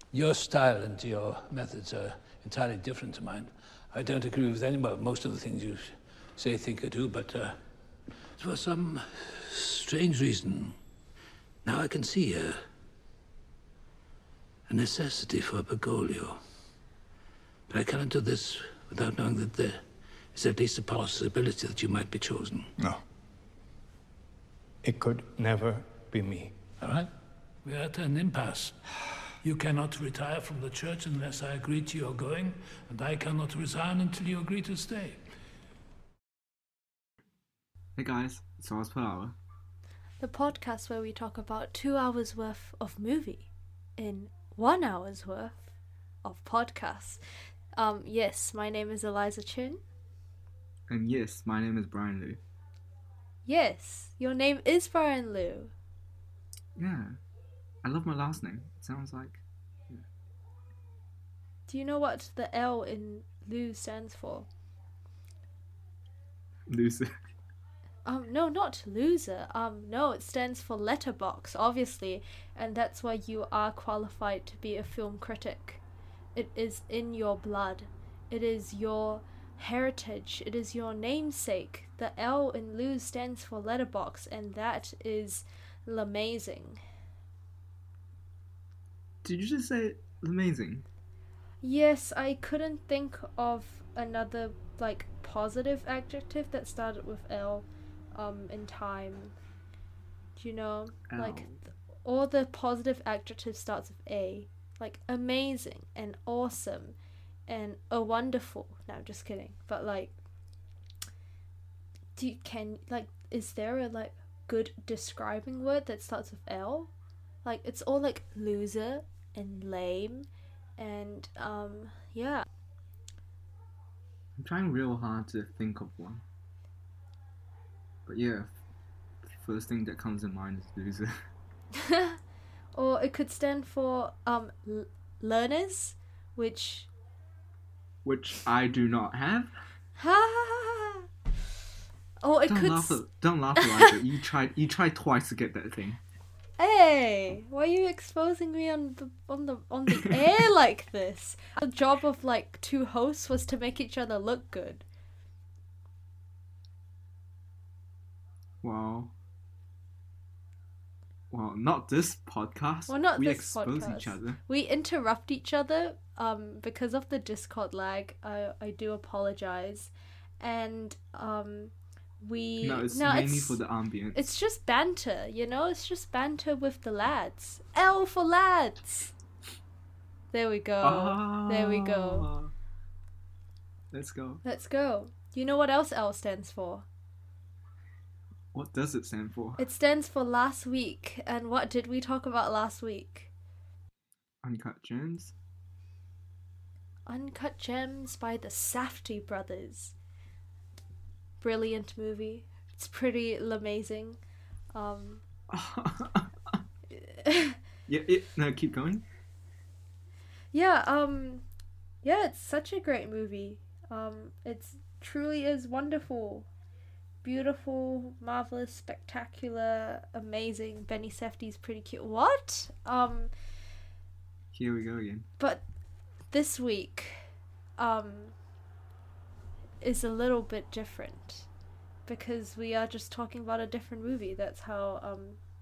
Your style and your methods are entirely different to mine. I don't agree with most of the things you say, think, or do, but for some strange reason, now I can see a necessity for Bergoglio. But I cannot do this without knowing that there is at least a possibility that you might be chosen. No. It could never be me. All right? We are at an impasse. You cannot retire from the church unless I agree to your going, and I cannot resign until you agree to stay. Hey guys, it's Hours Per Hour. The podcast where we talk about 2 hours worth of movie in 1 hour's worth of podcasts. Yes, my name is Eliza Chin. And yes, my name is Brian Liu. Yes, your name is Brian Liu. Yeah, I love my last name. It sounds like... Yeah. Do you know what the L in Liu stands for? Loser. No, not loser. No, it stands for letterbox, obviously, and that's why you are qualified to be a film critic. It is in your blood. It is your heritage. It is your namesake. The L in Liu stands for letterbox, and that is l'amazing. Did you just say amazing? Yes, I couldn't think of another, positive adjective that started with L, in time. Do you know? L. All the positive adjectives starts with A. Like, amazing and awesome and wonderful. No, I'm just kidding. But, is there a, good describing word that starts with L? It's all, loser and lame and, yeah. I'm trying real hard to think of one. But yeah, first thing that comes in mind is loser. Or it could stand for, learners, which I do not have. Ha! Or it Don't laugh like it. You tried twice to get that thing. Hey, why are you exposing me on the air like this? The job of two hosts was to make each other look good. Well, not this podcast. Well, not we this expose podcast. each other. We interrupt each other because of the Discord lag. I do apologize. And it's mainly for the ambience. It's just banter, It's just banter with the lads. L for lads. There we go. There we go. Let's go. Let's go. Do you know what else L stands for? What does it stand for? It stands for last week. And what did we talk about last week? Uncut Gems. Uncut Gems by the Safdie brothers. Brilliant movie. It's pretty amazing. No, keep going. Yeah, it's such a great movie. It's truly is wonderful. Beautiful, marvelous, spectacular, amazing. Benny Safdie's pretty cute. What? Here we go again. But this week, is a little bit different because we are just talking about a different movie. That's how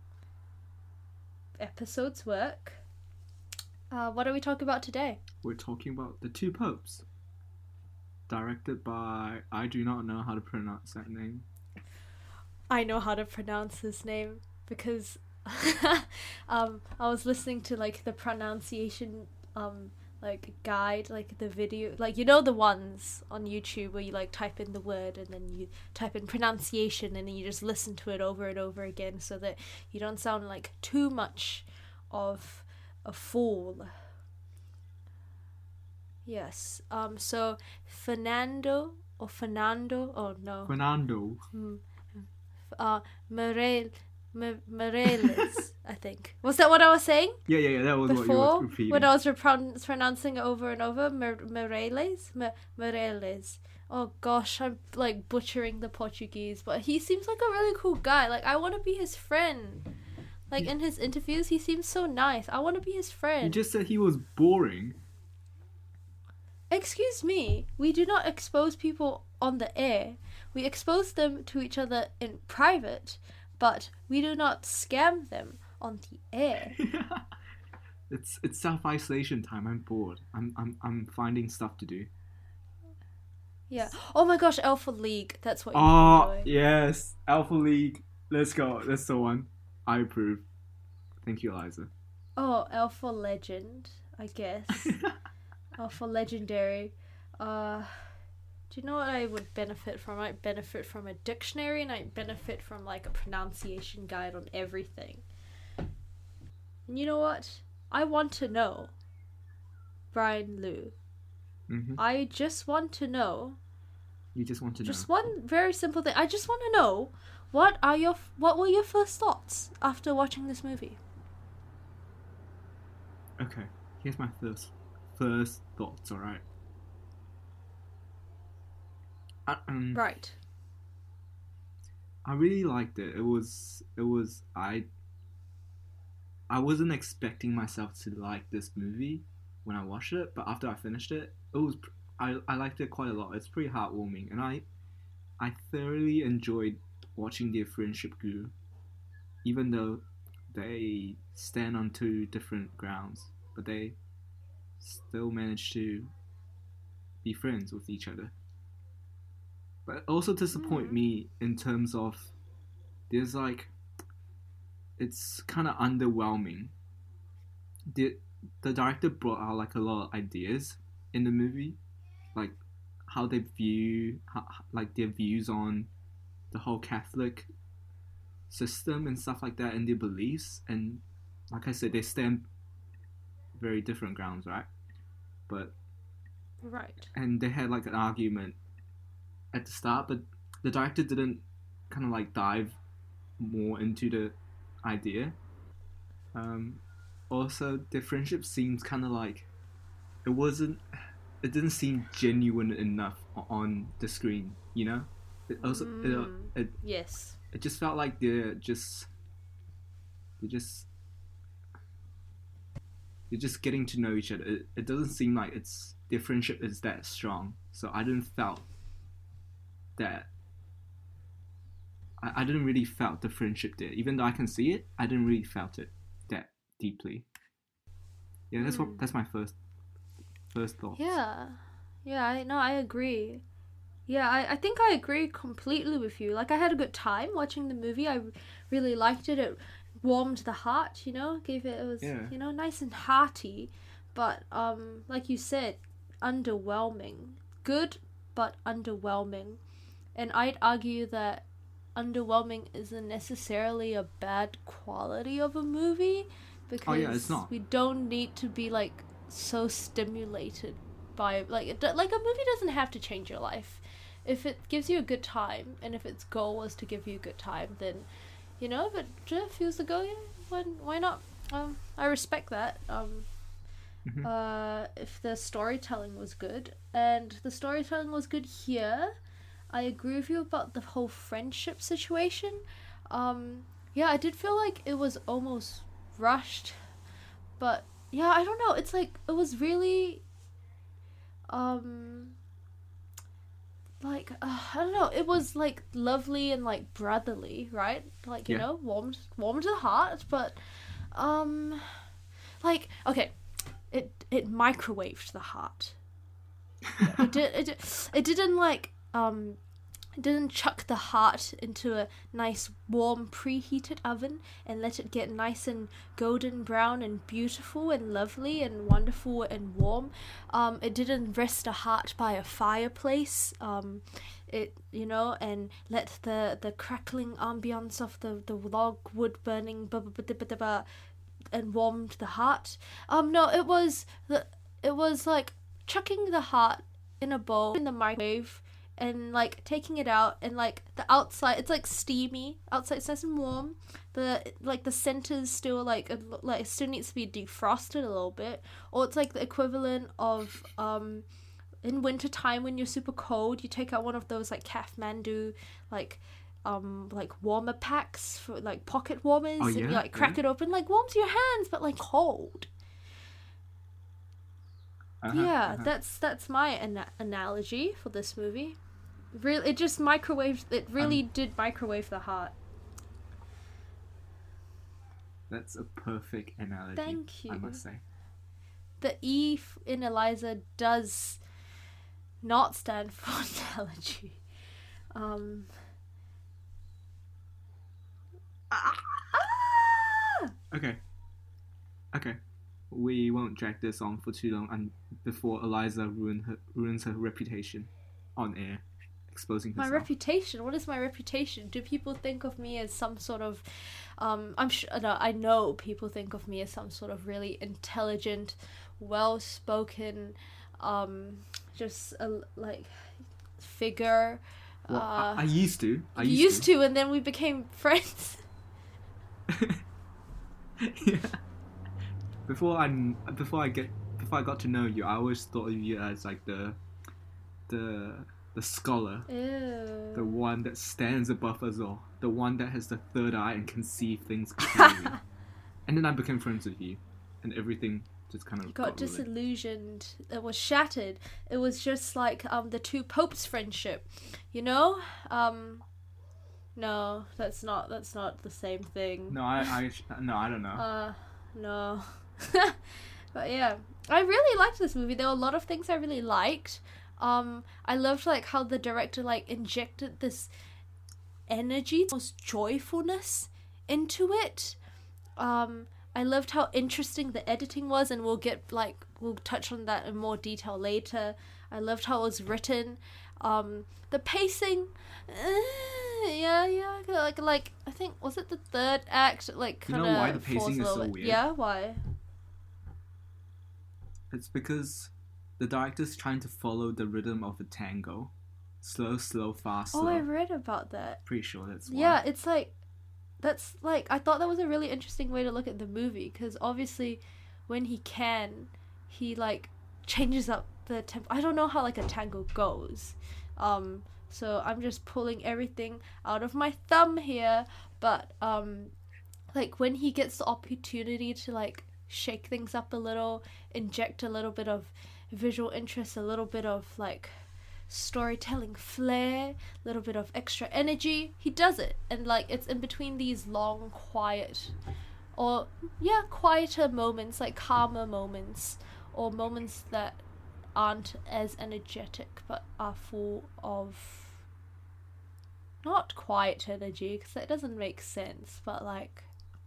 episodes work. What are we talking about today? We're talking about The Two Popes, directed by... I do not know how to pronounce that name. I know how to pronounce his name because I was listening to the pronunciation guide, the video, the ones on YouTube where you type in the word and then you type in pronunciation and then you just listen to it over and over again so that you don't sound too much of a fool. Yes. So Fernando, oh no. Fernando. Mireles, I think. Was that what I was saying? Yeah, that was before, what you were repeating. When I was pronouncing it over and over, Mireles? Mireles. Oh gosh, I'm butchering the Portuguese, but he seems like a really cool guy. I want to be his friend. Like in his interviews, he seems so nice. I want to be his You friend. just said he was boring. Excuse me, we do not expose people on the air. We expose them to each other in private, but we do not scam them on the air. It's self-isolation time. I'm bored. I'm finding stuff to do. Yeah. Oh my gosh, Alpha League. That's what you're Oh doing. yes, Alpha League. Let's go. That's the one. I approve. Thank you, Eliza. Oh, Alpha Legend, I guess. Alpha Legendary. Do you know what I would benefit from? I'd benefit from a dictionary, and I'd benefit from like a pronunciation guide on everything. And you know what? I want to know, Brian Liu. Mm-hmm. I just want to know. You just want to know. Just one very simple thing. I just want to know what were your first thoughts after watching this movie? Okay, here's my first thoughts. All right. Right. I really liked it. It was I wasn't expecting myself to like this movie when I watched it, but after I finished it, I liked it quite a lot. It's pretty heartwarming, and I thoroughly enjoyed watching their friendship grow, even though they stand on two different grounds, but they still manage to be friends with each other. But also disappoint me in terms of there's like it's kind of underwhelming. The director brought out like a lot of ideas in the movie, like how they view like their views on the whole Catholic system and stuff like that, and their beliefs. And like I said, they stand very different grounds, right? But Right. and they had like an argument at the start, but the director didn't kind of like dive more into the idea. Also, the friendship seems kind of like it didn't seem genuine enough on the screen, you know. It also Yes. it just felt like they're just getting to know each other. It doesn't seem like their friendship is that strong. So I didn't felt that. I didn't really felt the friendship there. Even though I can see it, I didn't really felt it that deeply. Yeah, that's my first thoughts. Yeah. Yeah, I agree. Yeah, I think I agree completely with you. Like, I had a good time watching the movie. I really liked it. It warmed the heart, gave it was, Yeah. Nice and hearty. But, like you said, underwhelming. Good, but underwhelming. And I'd argue that underwhelming isn't necessarily a bad quality of a movie, because it's not. we don't need to be, like, so stimulated by, like a movie doesn't have to change your life. If it gives you a good time, and if its goal was to give you a good time, then if it just feels the go, why not? I respect that. If the storytelling was good, and the storytelling was good here, I agree with you about the whole friendship situation. I did feel like it was almost rushed, but yeah, I don't know. It's like it was really, I don't know. It was like lovely and like brotherly, right? Like warmed the heart, but okay, it microwaved the heart. It didn't like it didn't chuck the heart into a nice warm preheated oven and let it get nice and golden brown and beautiful and lovely and wonderful and warm. It didn't rest a heart by a fireplace. And let the crackling ambience of the log wood burning and warmed the heart. No, it was like chucking the heart in a bowl in the microwave and like taking it out, and like the outside, it's like steamy outside, it's nice and warm. The center's still like it still needs to be defrosted a little bit, or it's like the equivalent of in winter time when you're super cold, you take out one of those like Kathmandu like like warmer packs for like pocket warmers, Oh, and you yeah? like crack it open, like warms your hands, but like cold. Yeah, that's my analogy for this movie. Really, it just microwaved. It really did microwave the heart. That's a perfect analogy. Thank you. I must say. The E in Eliza does not stand for analogy. Okay. We won't drag this on for too long, and before Eliza ruins her reputation on air, exposing herself. My reputation? What is my reputation? Do people think of me as some sort of I'm sure no, I know people think of me as some sort of really intelligent, well-spoken just like figure. Well, I used to. I used to, and then we became friends. Yeah. Before I got to know you, I always thought of you as like the scholar, Ew. the one that stands above us all, the one that has the third eye and can see things clearly. And then I became friends with you, and everything just kind of got ruined. disillusioned. It was shattered. It was just like the two popes' friendship, you know. No, that's not the same thing. No, I don't know. No. But yeah, I really liked this movie. There were a lot of things I really liked. I loved like how the director like injected this energy, this joyfulness into it. I loved how interesting the editing was, and we'll touch on that in more detail later. I loved how it was written. The pacing, yeah, like I think, was it the third act? Like, you know why the pacing is so weird? Yeah, why? It's because the director's trying to follow the rhythm of a tango, slow, fast, slow. Oh, I read about that. Pretty sure that's why. Yeah, it's like that's like I thought that was a really interesting way to look at the movie, because obviously when he like changes up the tempo. I don't know how like a tango goes, so I'm just pulling everything out of my thumb here, but like when he gets the opportunity to like shake things up a little, inject a little bit of visual interest, a little bit of like storytelling flair, a little bit of extra energy, he does it. And like it's in between these long quieter moments, like calmer moments, or moments that aren't as energetic but are full of not quiet energy, because that doesn't make sense, but like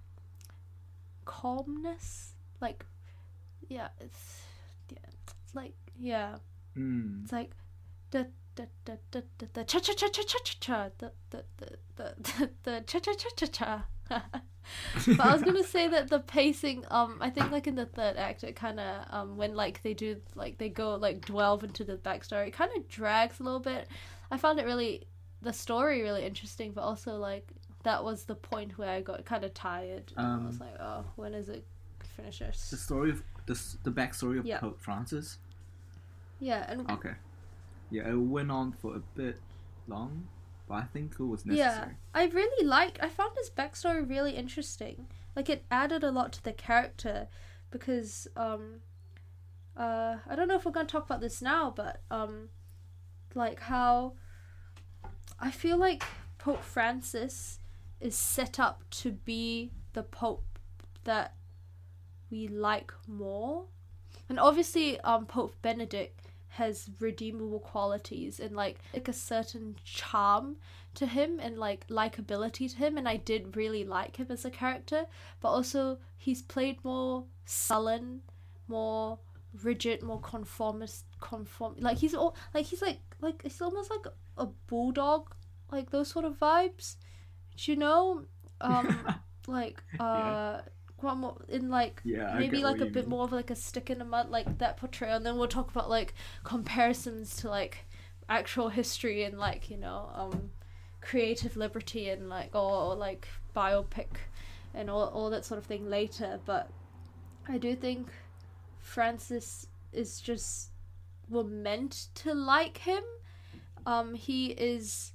calmness, like it's like it's like the cha cha cha cha cha cha cha the cha cha cha cha cha. But I was gonna say that the pacing, I think like in the third act, it kind of when like they do like they go like delve into the backstory, it kind of drags a little bit. I found the story really interesting, but also like that was the point where I got kind of tired. I was like, oh, when is it finishes? The story of the backstory of Pope Francis. Yeah, and okay, yeah, it went on for a bit long, but I think it was necessary. Yeah, I found his backstory really interesting. Like it added a lot to the character, because I don't know if we're gonna talk about this now, but like how I feel like Pope Francis is set up to be the Pope that we like more. And obviously Pope Benedict has redeemable qualities and like a certain charm to him and like likability to him, and I did really like him as a character, but also he's played more sullen, more rigid, more conform like he's almost like a bulldog, like those sort of vibes, you know. Like one more in like maybe like a bit more of like a stick in the mud, like that portrayal. And then we'll talk about like comparisons to like actual history and like, you know, creative liberty and like or like biopic and all that sort of thing later. But I do think Francis is just, we're meant to like him. He is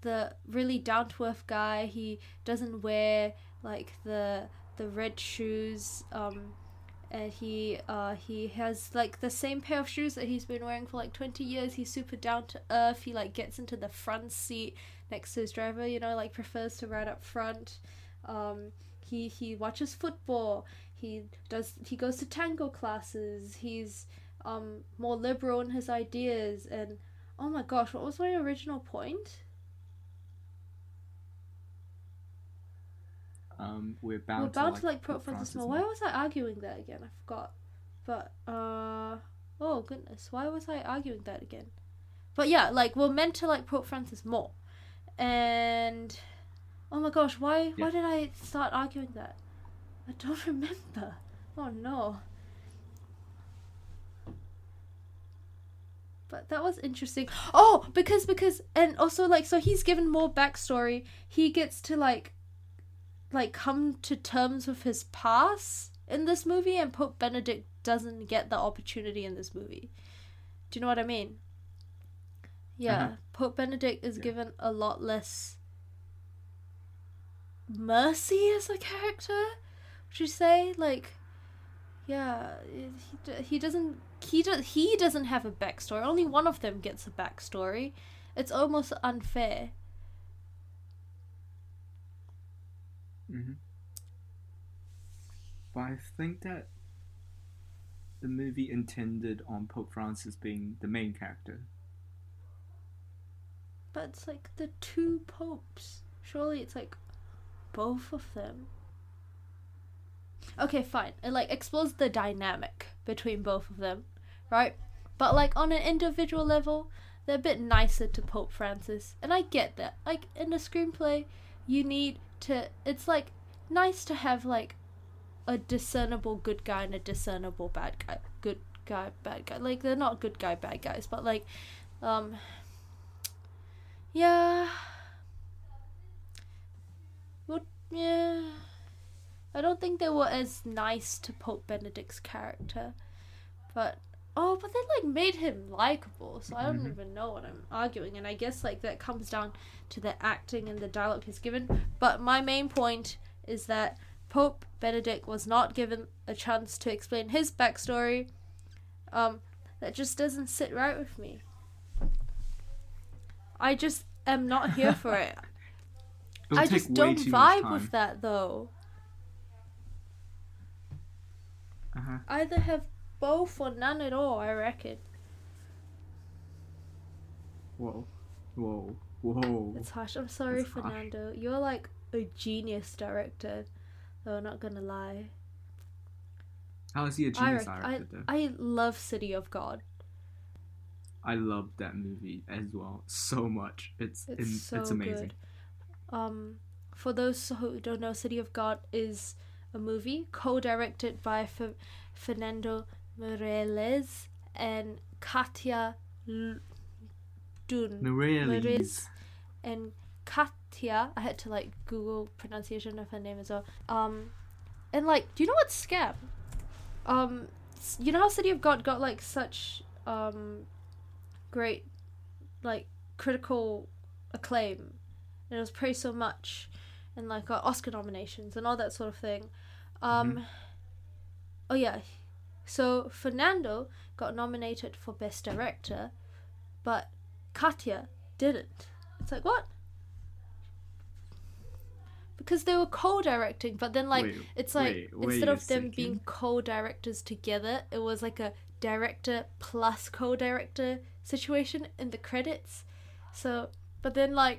the really down to earth guy. He doesn't wear like the red shoes. And he has like the same pair of shoes that he's been wearing for like 20 years. He's super down to earth. He like gets into the front seat next to his driver, you know, like prefers to ride up front. He watches football. He goes to tango classes. He's more liberal in his ideas. And oh my gosh, what was my original point? We're bound to like Pope Francis more. Why was I arguing that again? I forgot. But oh goodness, why was I arguing that again? But yeah, like we're meant to like Pope Francis more. And oh my gosh, why did I start arguing that? I don't remember. Oh no. But that was interesting. Oh, because and also like so he's given more backstory. He gets to like come to terms with his past in this movie, and Pope Benedict doesn't get the opportunity in this movie. Do you know what I mean? Yeah, Pope Benedict is given a lot less mercy as a character. Would you say? Like, yeah, he doesn't have a backstory. Only one of them gets a backstory. It's almost unfair. But I think that the movie intended on Pope Francis being the main character. But it's like the two popes. Surely it's like both of them. Okay, fine. It like explores the dynamic between both of them, right? But like on an individual level, they're a bit nicer to Pope Francis, and I get that. Like in a screenplay, you need to. It's like nice to have like a discernible good guy and a discernible bad guy. Good guy, bad guy. Like they're not good guy, bad guys, but like, yeah. Yeah. I don't think they were as nice to Pope Benedict's character, but they like made him likable, so I don't even know what I'm arguing, and I guess like that comes down to the acting and the dialogue he's given. But my main point is that Pope Benedict was not given a chance to explain his backstory. That just doesn't sit right with me. I just am not here for it. I just don't vibe with that though. Either have both or none at all, I reckon. Whoa. It's harsh. I'm sorry, that's Fernando. Harsh. You're like a genius director, though, not gonna lie. How is he a genius director, though? I love City of God. I love that movie as well so much. It's amazing. Good. For those who don't know, City of God is a movie co-directed by Fernando Meirelles and Katia Meirelles. And Katia, I had to like Google pronunciation of her name as well. And like, do you know what's Scam? You know how City of God got like such great like critical acclaim, and it was praised so much, and like got Oscar nominations and all that sort of thing. Oh yeah, so Fernando got nominated for Best Director, but Katia didn't. It's like, what? Because they were co-directing, but then like instead of them being co-directors together, it was like a director plus co-director situation in the credits. So, but then like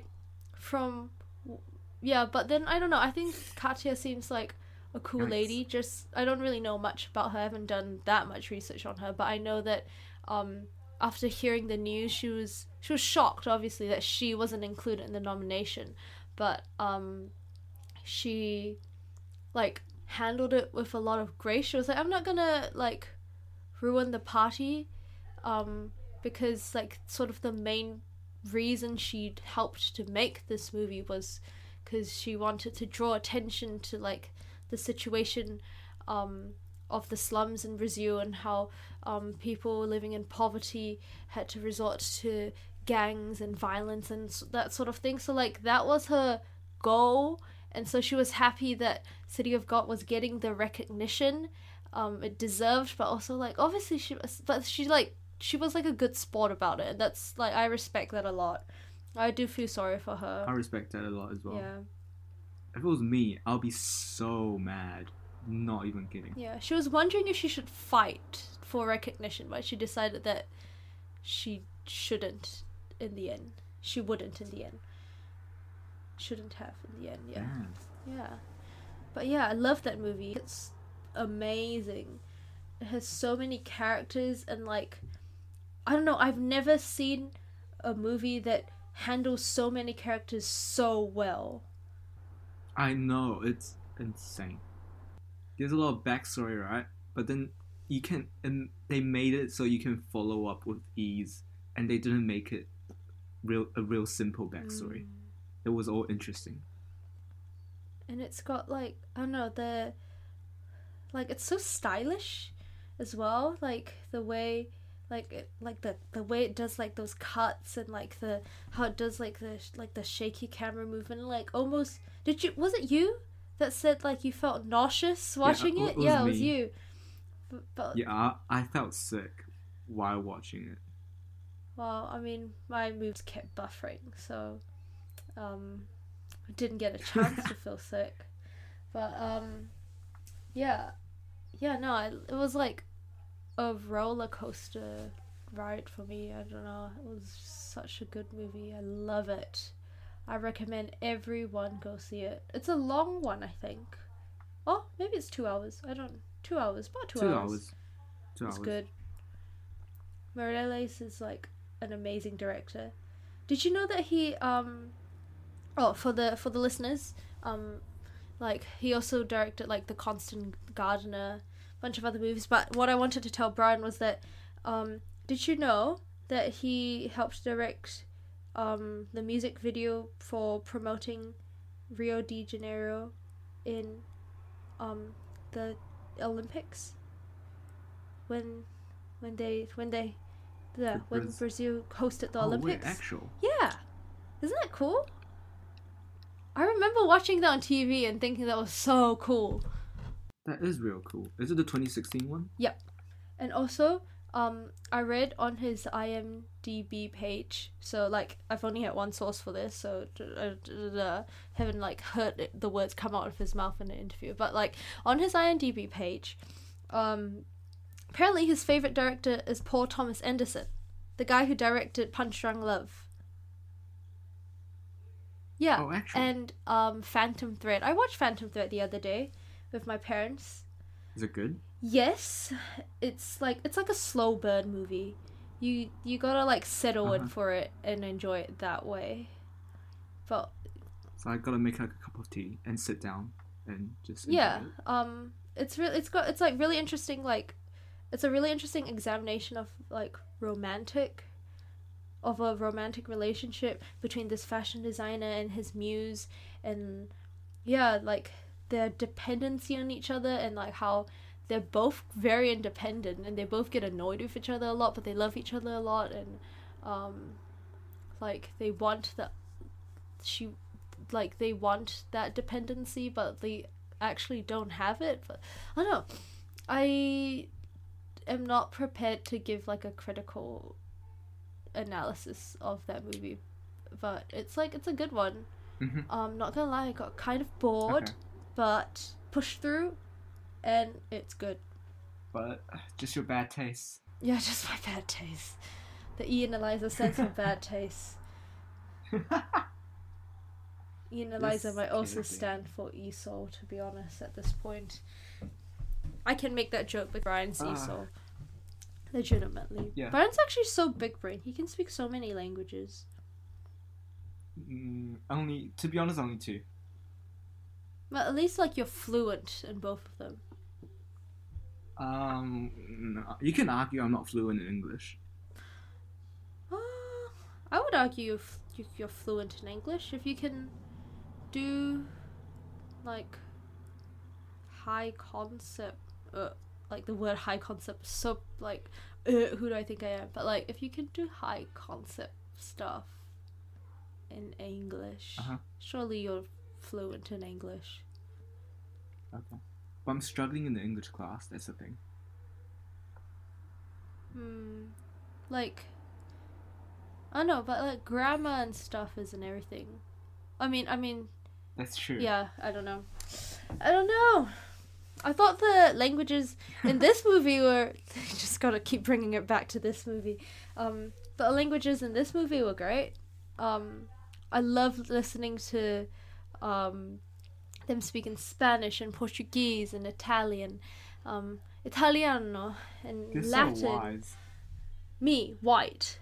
but then I don't know, I think Katia seems like a cool lady. Just I don't really know much about her. I haven't done that much research on her, but I know that after hearing the news, she was shocked, obviously, that she wasn't included in the nomination, but she like handled it with a lot of grace. She was like, I'm not gonna like ruin the party, because like sort of the main reason she helped to make this movie was because she wanted to draw attention to like the situation of the slums in Brazil, and how people living in poverty had to resort to gangs and violence and that sort of thing. So like that was her goal, and so she was happy that City of God was getting the recognition it deserved, but also like obviously she was like a good sport about it, and that's like I respect that a lot. I do feel sorry for her. I respect that a lot as well. Yeah. If it was me, I'll be so mad. Not even kidding. Yeah, she was wondering if she should fight for recognition, but she decided that she shouldn't in the end. She wouldn't in the end. Shouldn't have in the end, yeah. Damn. Yeah. But yeah, I love that movie. It's amazing. It has so many characters, and like, I don't know, I've never seen a movie that handles so many characters so well. I know, it's insane. There's a lot of backstory, right? But then you can, and they made it so you can follow up with ease, and they didn't make it a real simple backstory. It was all interesting. And it's got like, I don't know, it's so stylish as well, like the way the way it does like those cuts, and like how it does like the shaky camera movement, like almost was it you that said like you felt nauseous watching it? Yeah, it was you. But yeah, I felt sick while watching it. Well, I mean, my moves kept buffering, so I didn't get a chance to feel sick. But it was like a roller coaster ride for me. I don't know, it was such a good movie. I love it. I recommend everyone go see it. It's a long one, I think. Oh, maybe it's 2 hours. I don't. 2 hours, about 2 hours. 2 hours. It's good. Morales is like an amazing director. Did you know that he for the listeners, like he also directed like The Constant Gardener, a bunch of other movies. But what I wanted to tell Brian was that did you know that he helped direct the music video for promoting Rio de Janeiro in the Olympics when Brazil hosted the Olympics. Wait, actual? Yeah, isn't that cool? I remember watching that on TV and thinking that was so cool. That is real cool. Is it the 2016 one? Yep. And also, I read on his IMDb page, so like I've only had one source for this, so haven't like heard the words come out of his mouth in the interview, but like on his IMDb page, apparently his favorite director is Paul Thomas Anderson, the guy who directed Punch Drunk Love. Yeah. Oh, actually. And Phantom Thread. I watched Phantom Thread the other day with my parents. Is it good? Yes, it's like a slow burn movie. You gotta like settle in for it and enjoy it that way. But so I gotta make like a cup of tea and sit down and just enjoy it. It's like really interesting. Like it's a really interesting examination of like a romantic relationship between this fashion designer and his muse, and yeah, like their dependency on each other, and like how they're both very independent and they both get annoyed with each other a lot, but they love each other a lot, and like they want that dependency, but they actually don't have it. But I don't know, I am not prepared to give like a critical analysis of that movie, but it's a good one. Not gonna lie, I got kind of bored, but pushed through, and it's good. But just your bad taste. Yeah, just my bad taste. The Ian Eliza sense of bad taste. Ian Eliza might also stand for Esau, to be honest, at this point. I can make that joke with Brian's Esau. Legitimately. Yeah. Brian's actually so big brain. He can speak so many languages. To be honest, only 2. But at least like you're fluent in both of them. No, you can argue I'm not fluent in English. I would argue if you're fluent in English. If you can do like high concept, like the word high concept, so like who do I think I am? But like if you can do high concept stuff in English. Uh-huh. Surely you're fluent in English. Okay. But I'm struggling in the English class. That's the thing. Like, I don't know, but like grammar and stuff isn't everything. I mean, That's true. yeah, I don't know. I thought the languages in this movie were just gotta keep bringing it back to this movie. The languages in this movie were great. I loved listening to them speaking Spanish and Portuguese and Italian, Italiano and They're Latin. so wise. Me, white.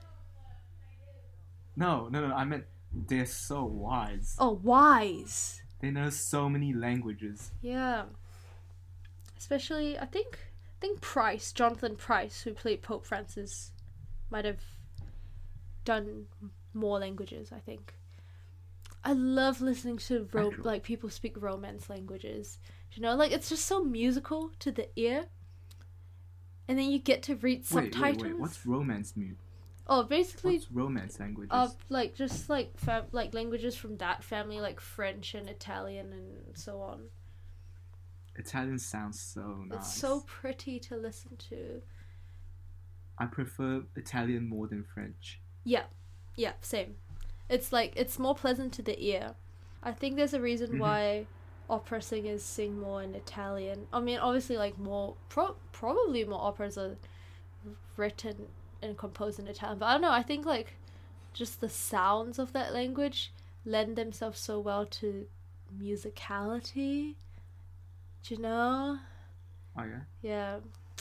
No. I meant they're so wise. Oh, wise. They know so many languages. Yeah. Especially, I think Price, Jonathan Price, who played Pope Francis, might have done more languages, I think. I love listening to like people speak Romance languages. You know, like it's just so musical to the ear. And then you get to read subtitles. Wait. What's Romance mute? Oh, basically, What's Romance languages? like just like like languages from that family, like French and Italian and so on. Italian sounds so nice. It's so pretty to listen to. I prefer Italian more than French. Yeah, same. It's like it's more pleasant to the ear. I think there's a reason why opera singers sing more in Italian. I mean, obviously, like probably more operas are written and composed in Italian. But I don't know. I think like just the sounds of that language lend themselves so well to musicality. Do you know? Oh yeah. Yeah.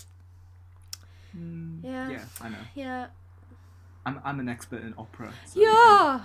Yeah. Yeah, I know. Yeah. I'm an expert in opera. So Yeah.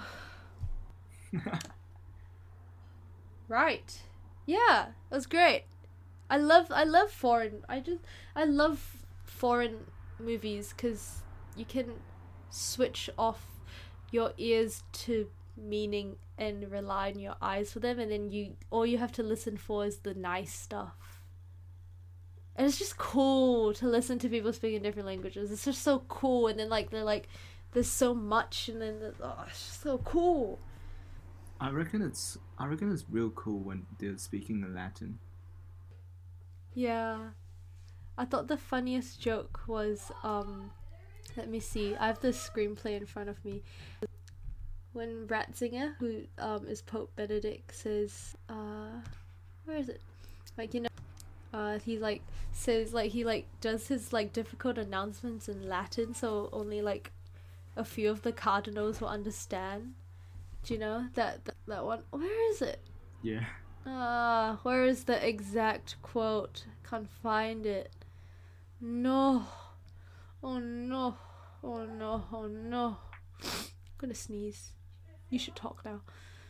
Right. Yeah, it was great. I love foreign. I love foreign movies because you can switch off your ears to meaning and rely on your eyes for them, and then all you have to listen for is the nice stuff. And it's just cool to listen to people speaking different languages. It's just so cool, and then like they're like, there's so much, and then it's just so cool. I reckon it's real cool when they're speaking in Latin. Yeah. I thought the funniest joke was, let me see, I have the screenplay in front of me. When Ratzinger, who is Pope Benedict, says, where is it? Like, you know, he like says, like, he like does his like difficult announcements in Latin, so only like a few of the cardinals will understand. Do you know that one? Where is it? Yeah. Where is the exact quote? Can't find it. No. Oh no. Oh no. Oh no. I'm gonna sneeze. You should talk now.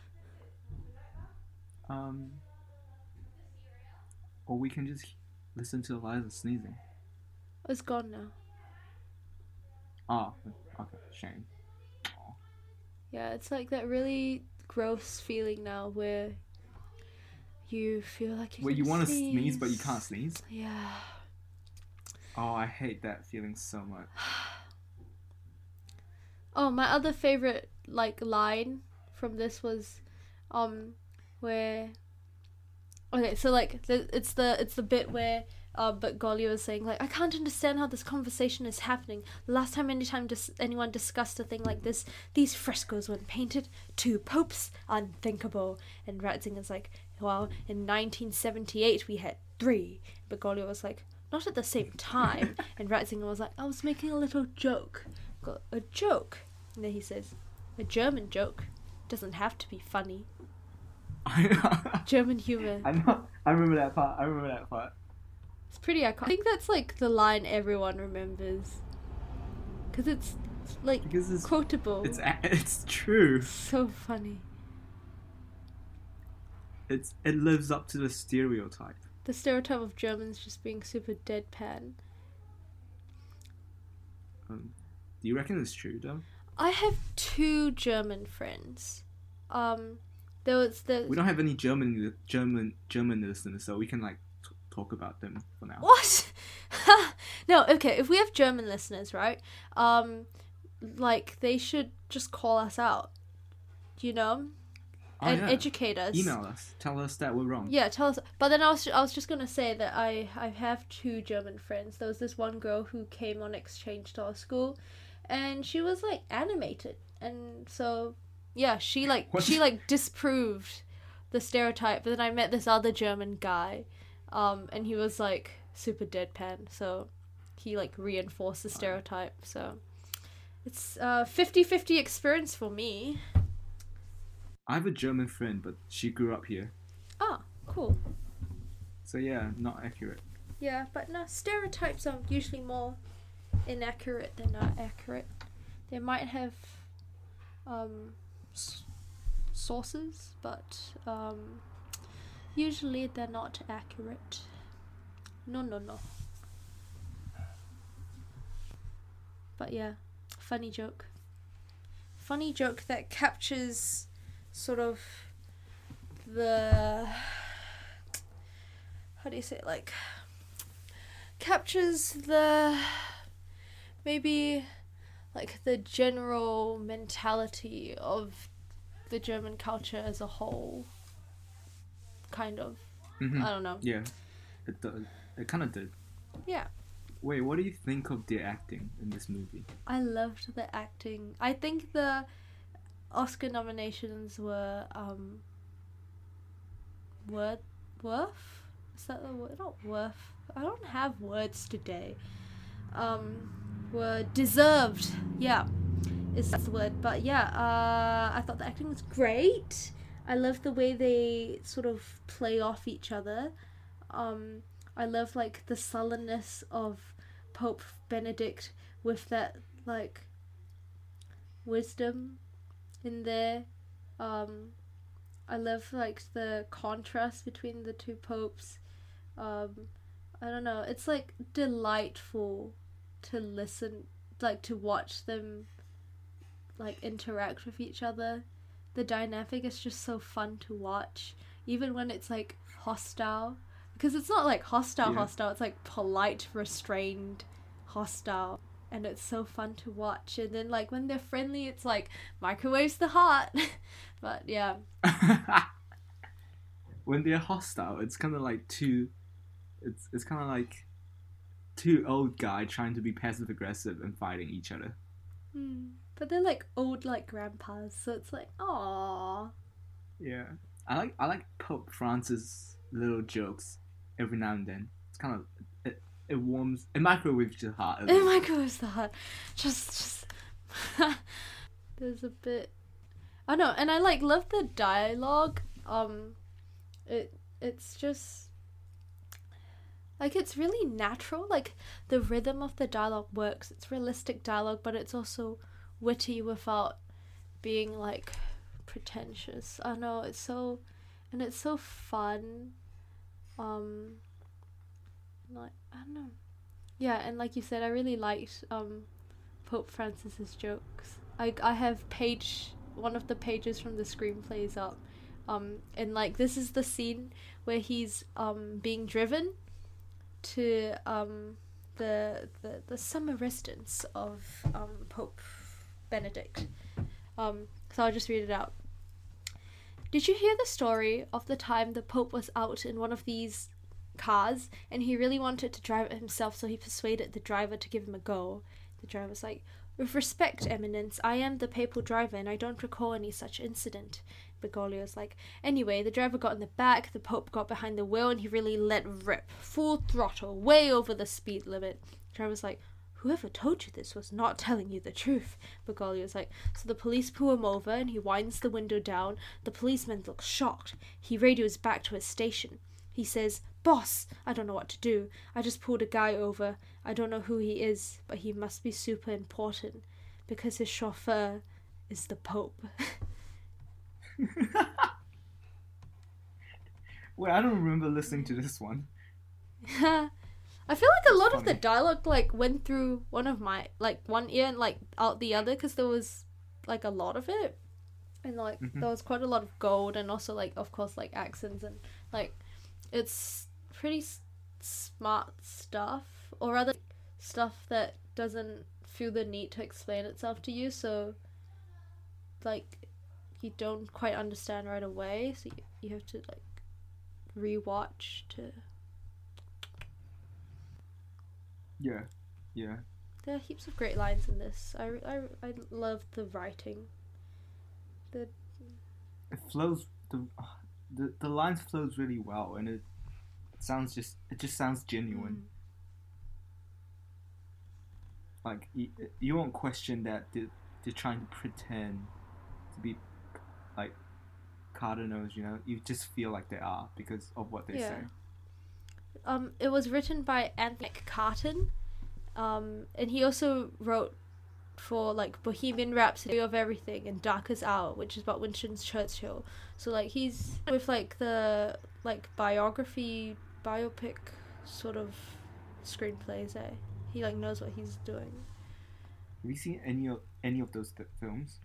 Or we can just listen to Eliza sneezing. It's gone now. Oh, okay, shame. Aw. Yeah, it's like that really gross feeling now where you feel like you're Where you want to sneeze, sneeze, but you can't sneeze? Yeah. Oh, I hate that feeling so much. Oh, my other favorite like line from this was where okay, so like it's the bit where Bergoglio was saying like, I can't understand how this conversation is happening. The last time anyone discussed a thing like this, these frescoes weren't painted. 2 popes, unthinkable. And Ratzinger's like, well, in 1978 we had 3. Bergoglio was like, not at the same time. And Ratzinger was like, I was making a little joke. Got a joke. And then he says, a German joke doesn't have to be funny. German humor. I remember that part. It's pretty iconic. I think that's like the line everyone remembers. Because it's like quotable. It's true. So funny. It lives up to the stereotype. The stereotype of Germans just being super deadpan. Do you reckon it's true though? I have 2 German friends. There was We don't have any German listeners, so we can like talk about them for now. What? No, okay, if we have German listeners, right? like they should just call us out, you know, and educate us. Email us, tell us that we're wrong. Yeah, tell us. But then I was just gonna say that I have two German friends. There was this one girl who came on exchange to our school, and she was like animated, and so yeah, she disproved the stereotype. But then I met this other German guy, and he was like super deadpan, so he like reinforced the stereotype. So it's 50-50 experience for me. I have a German friend, but she grew up here. Oh, cool. So yeah, not accurate. Yeah, but no, stereotypes are usually more inaccurate than accurate. They might have sources, but usually they're not accurate. No. But yeah, funny joke. Funny joke that captures sort of the, how do you say it, like, captures the, maybe like the general mentality of the German culture as a whole, kind of. Mm-hmm. I don't know. Yeah, it does. It kind of did. Yeah. Wait, what do you think of the acting in this movie? I loved the acting. I think the Oscar nominations were worth? Is that the word? Not worth. I don't have words today. Were deserved. Yeah, is the word. But yeah, I thought the acting was great. I love the way they sort of play off each other. I love like the sullenness of Pope Benedict with that like wisdom in there. I love like the contrast between the two popes. I don't know, it's like delightful to listen, like to watch them like interact with each other. The dynamic is just so fun to watch, even when it's like hostile, because it's not like hostile, it's like polite, restrained, hostile, and it's so fun to watch. And then like when they're friendly, it's like microwaves the heart. But yeah. When they're hostile, it's kind of like it's kind of like two old guys trying to be passive aggressive and fighting each other. But they're like old like grandpas, so it's like aww. Yeah, I like Pope Francis' little jokes every now and then. It's kind of it warms, it microwaves your heart. It microwaves the heart. Just there's a bit. I know, and I like love the dialogue. It's just like it's really natural. Like the rhythm of the dialogue works. It's realistic dialogue, but it's also witty without being like pretentious. I know, it's so fun. Like I don't know. Yeah, and like you said, I really liked Pope Francis's jokes. I have one of the pages from the screenplays up. And like this is the scene where he's being driven to the summer residence of Pope Benedict. So I'll just read it out. Did you hear the story of the time the Pope was out in one of these cars and he really wanted to drive it himself, so he persuaded the driver to give him a go? The driver's like, "With respect, Eminence, I am the papal driver and I don't recall any such incident." Bergoglio's like, "Anyway, the driver got in the back, the Pope got behind the wheel and he really let rip, full throttle, way over the speed limit." The driver's like, "Whoever told you this was not telling you the truth." Bergoglio's like, "So the police pull him over and he winds the window down. The policeman looks shocked. He radios back to his station. He says, 'Boss, I don't know what to do. I just pulled a guy over. I don't know who he is, but he must be super important because his chauffeur is the Pope.'" Wait, I don't remember listening to this one. I feel like a lot of the dialogue like went through one of my like one ear and like out the other, because there was like a lot of it, and like there was quite a lot of gold, and also like of course like accents, and like it's pretty smart stuff, or rather stuff that doesn't feel the need to explain itself to you, so like you don't quite understand right away, so you have to like rewatch to. Yeah. There are heaps of great lines in this. I love the writing. It flows, the lines flows really well, and it just sounds genuine. Like you won't question that they're trying to pretend to be like Cardinals, you know. You just feel like they are because of what they say. It was written by Anthony Carton, and he also wrote for like Bohemian Rhapsody of Everything and Darkest Hour, which is about Winston Churchill. So like he's with like the like biopic sort of screenplays. He like knows what he's doing. Have you seen any of those films?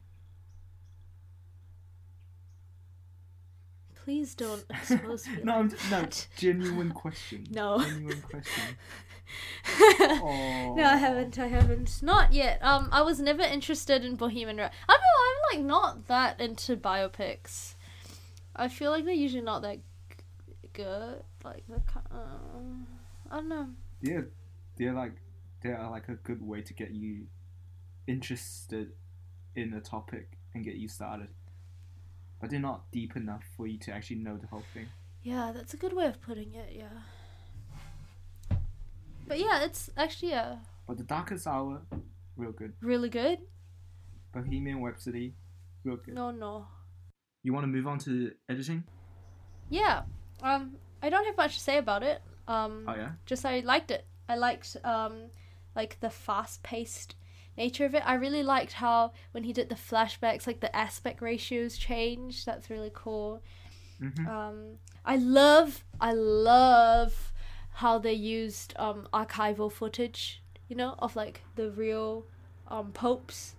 Please don't expose me. No, like no, that. genuine question. No. Genuine question. No, I haven't. Not yet. I was never interested in Bohemian Rhapsody. I don't know, I'm like not that into biopics. I feel like they're usually not that good. Like I don't know. Yeah, they are like a good way to get you interested in a topic and get you started. But they're not deep enough for you to actually know the whole thing. Yeah, that's a good way of putting it, yeah. But yeah, it's actually But The Darkest Hour, real good. really good. Bohemian Rhapsody, real good. No. You want to move on to editing? Yeah. I don't have much to say about it. Oh yeah? Just I liked it. I liked like the fast-paced nature of it. I really liked how when he did the flashbacks, like the aspect ratios changed. That's really cool. Mm-hmm. I love how they used archival footage, you know, of like the real popes,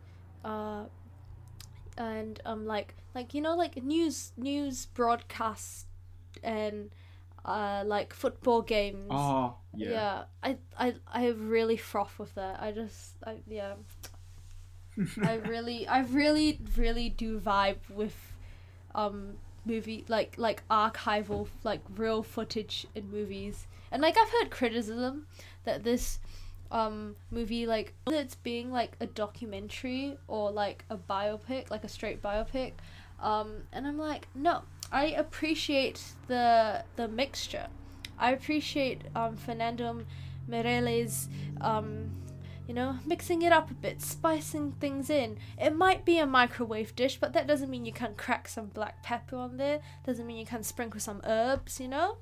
and like you know, like news broadcasts and like football games. Oh yeah. Yeah, I really froth with that. I really do vibe with movie like archival like real footage in movies. And like I've heard criticism that this movie, like it's being like a documentary or like a biopic, like a straight biopic, and I'm like, no, I appreciate the mixture. I appreciate Fernando Mireles you know, mixing it up a bit, spicing things in. It might be a microwave dish, but that doesn't mean you can't crack some black pepper on there. Doesn't mean you can't sprinkle some herbs, you know?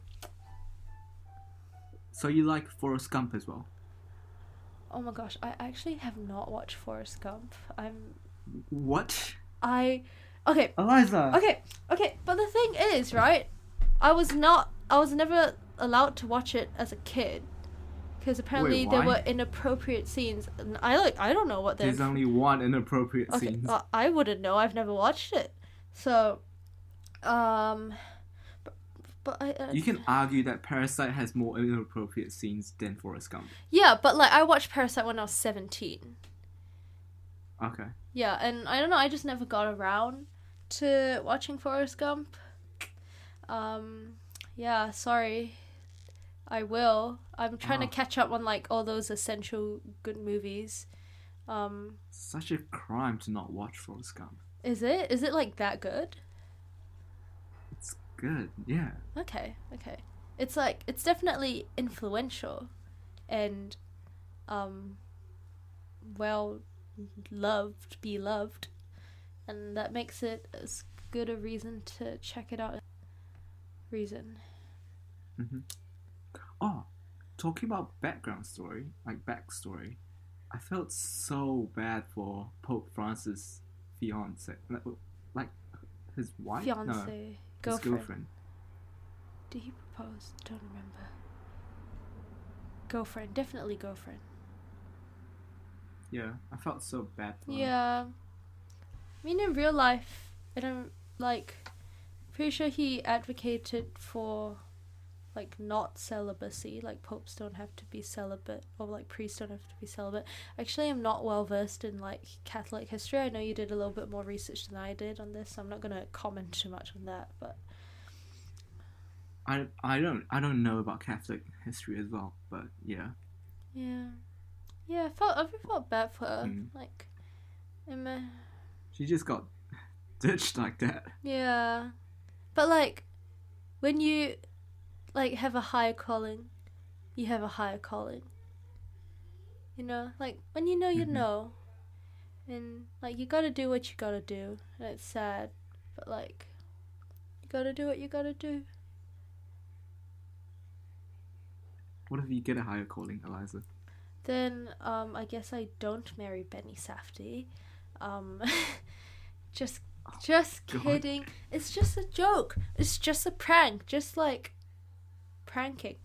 So you like Forrest Gump as well? Oh my gosh, I actually have not watched Forrest Gump. What? Okay. Eliza! Okay, but the thing is, right? I was never allowed to watch it as a kid. Because apparently Wait, there why? were inappropriate scenes. And I don't know what they're... There's only one inappropriate Okay, scene. I wouldn't know. I've never watched it. So, but I... You can argue that Parasite has more inappropriate scenes than Forrest Gump. Yeah, but like I watched Parasite when I was 17. Okay. Yeah, and I don't know, I just never got around to watching Forrest Gump. Yeah, sorry. I will. I'm trying to catch up on like all those essential good movies. Such a crime to not watch Forrest Gump. Is it? Is it like that good? It's good, yeah. Okay. It's like it's definitely influential and well beloved, and that makes it as good a reason to check it out. Mm-hmm. Oh, talking about backstory, I felt so bad for Pope Francis' fiance, like his wife, Fiance, his girlfriend. Did he propose? Don't remember. Girlfriend, definitely girlfriend. Yeah, I felt so bad for her. Yeah. I mean, in real life, I don't like. Pretty sure he advocated for like not celibacy, like popes don't have to be celibate or like priests don't have to be celibate. Actually, I'm not well versed in like Catholic history. I know you did a little bit more research than I did on this, so I'm not gonna comment too much on that. But I don't know about Catholic history as well, but yeah. yeah, I felt bad for her. Like, She just got ditched like that. yeah, but like when you like have a higher calling, you have a higher calling. You know, like when you know, you know, and like you gotta do what you gotta do. And it's sad, but like you gotta do what you gotta do. What if you get a higher calling, Eliza? Then I guess I don't marry Benny Safdie. Just kidding. It's just a joke. It's just a prank. Just like pranking.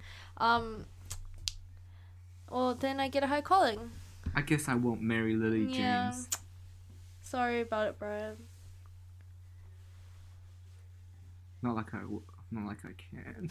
Well, then I get a high calling. I guess I won't marry Lily James. Sorry about it, Brian. Not like I can.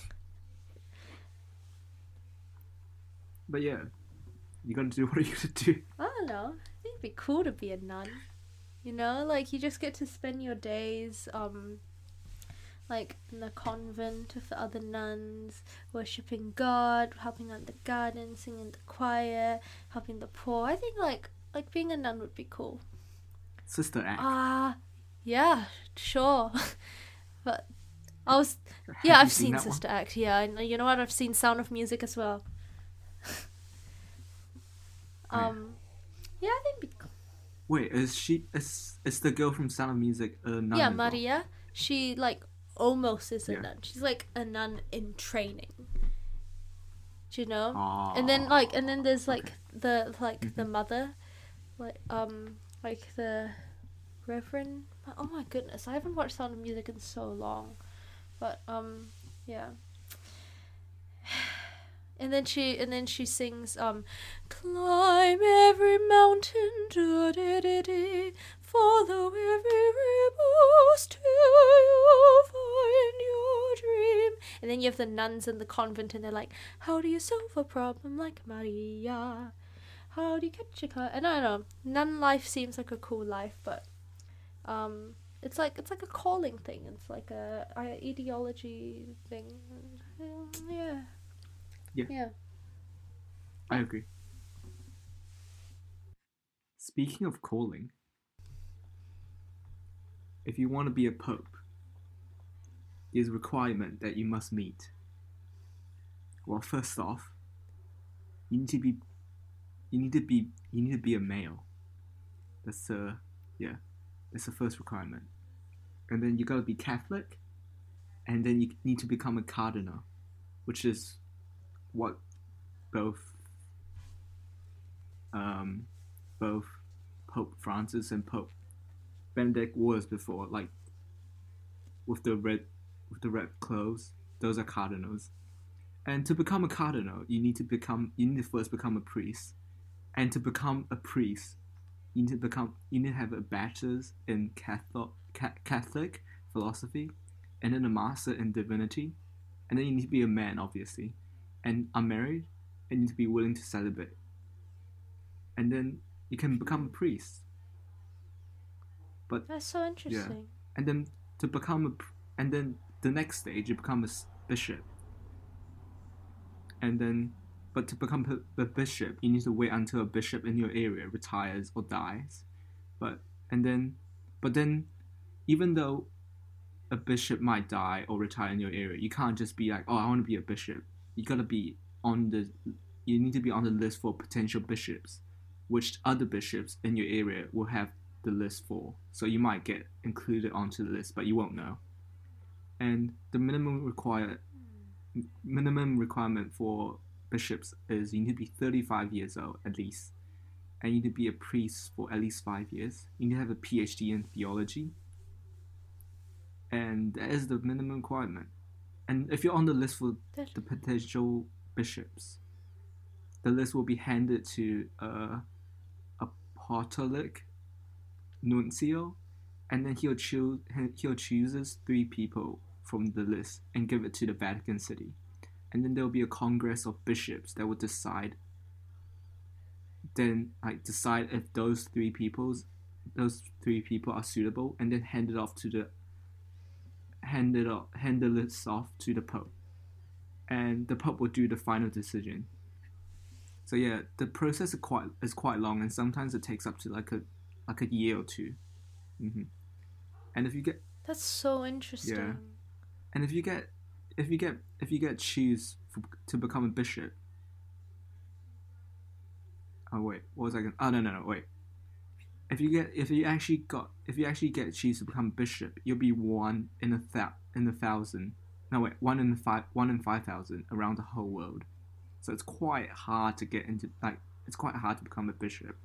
But yeah, you gotta do what you gotta do. I don't know. I think it'd be cool to be a nun. You know, like you just get to spend your days, like in the convent with the other nuns, worshipping God, helping out the garden, singing the choir, helping the poor. I think like being a nun would be cool. Sister Act. Yeah, sure. But I've seen Sister Act. Yeah, and you know what? I've seen Sound of Music as well. Yeah, I think. Wait, is the girl from Sound of Music a nun? Yeah, Maria. She like almost is a nun. She's like a nun in training. Do you know? And then there's like the mother, like the Reverend. Oh my goodness, I haven't watched Sound of Music in so long, but yeah. And then she sings climb every mountain, follow every rebels till you find your dream. And then you have the nuns in the convent and they're like, how do you solve a problem like Maria? How do you catch a car? And I don't know, nun life seems like a cool life, but it's like a calling thing. It's like a ideology thing. Yeah. I agree. Speaking of calling, if you want to be a pope, there's a requirement that you must meet. Well, first off, you need to be a male. That's the first requirement. And then you gotta be Catholic, and then you need to become a cardinal, which is what both Pope Francis and Pope Benedict was before, like with the red clothes. Those are cardinals. And to become a cardinal, you need to first become a priest. And to become a priest, you need to have a bachelor's in Catholic philosophy, and then a master in divinity, and then you need to be a man, obviously, and unmarried, and you need to be willing to celibate. And then you can become a priest. But that's so interesting. Yeah. And then and then the next stage you become a bishop. And then, but to become a bishop, you need to wait until a bishop in your area retires or dies. But then, even though a bishop might die or retire in your area, you can't just be like, oh, I want to be a bishop. You need to be on the list for potential bishops, which other bishops in your area will have the list for. So you might get included onto the list, but you won't know. And the minimum requirement for bishops is you need to be 35 years old at least, and you need to be a priest for at least 5 years. You need to have a PhD in theology, and that is the minimum requirement. And if you're on the list for the potential bishops, the list will be handed to a apostolic nuncio, and then he'll chooses 3 people from the list and give it to the Vatican City. and then there'll be a congress of bishops that will decide. Then decide if those three people are suitable, and then hand it off to the Pope, and the Pope will do the final decision. So yeah, the process is quite long, and sometimes it takes up to like a year or two. And if you get That's so interesting. Yeah. And if you get choose to become a bishop. Oh wait, what was I going? Oh no, wait. If you actually get choose to become bishop, you'll be one in a thousand. No wait, one in 5,000 around the whole world. So it's quite hard to get into it's quite hard to become a bishop.